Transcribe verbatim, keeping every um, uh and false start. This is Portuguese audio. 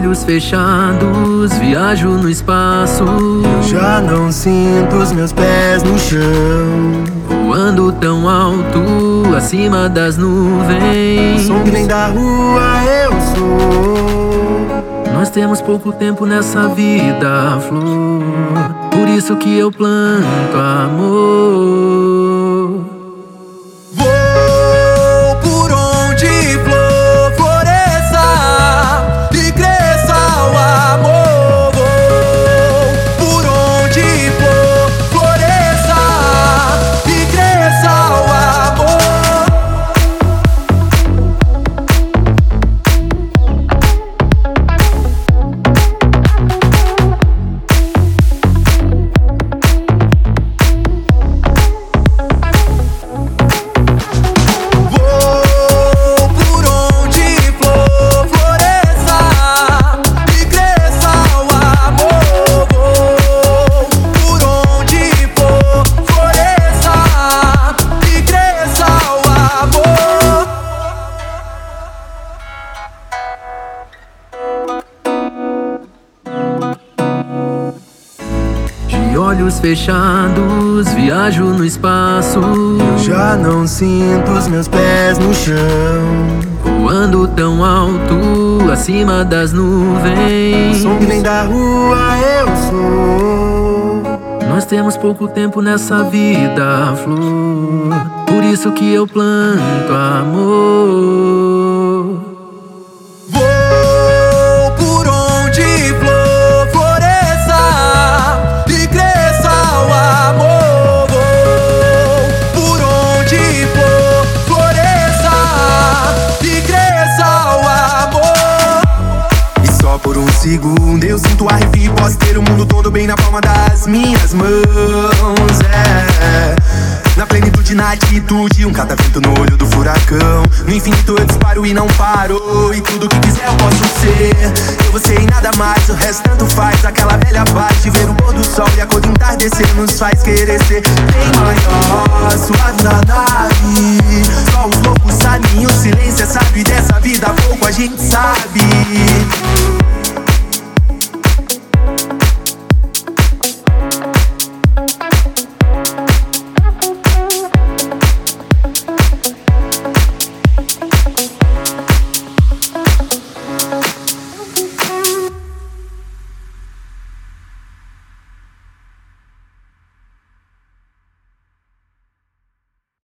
olhos fechados, viajo no espaço. Já não sinto os meus pés no chão, voando tão alto, acima das nuvens. som que nem da rua eu sou. Nós temos pouco tempo nessa vida, flor, por isso que eu planto amor. De olhos fechados, viajo no espaço. Já não sinto os meus pés no chão, voando tão alto, acima das nuvens. som que nem da rua eu sou. Nós temos pouco tempo nessa vida, flor, por isso que eu planto amor. Segundo eu sinto arrepio, posso ter o mundo todo bem na palma das minhas mãos, é. Na plenitude, na atitude, um catavento no olho do furacão. No infinito eu disparo e não paro, e tudo que quiser eu posso ser. Eu, você e nada mais, o resto tanto faz. Aquela velha paz de ver o pôr do sol e a cor do entardecer nos faz querer ser bem maior, suave na nave. Só os loucos sabem, o silêncio é sábio, e dessa vida pouco a gente sabe.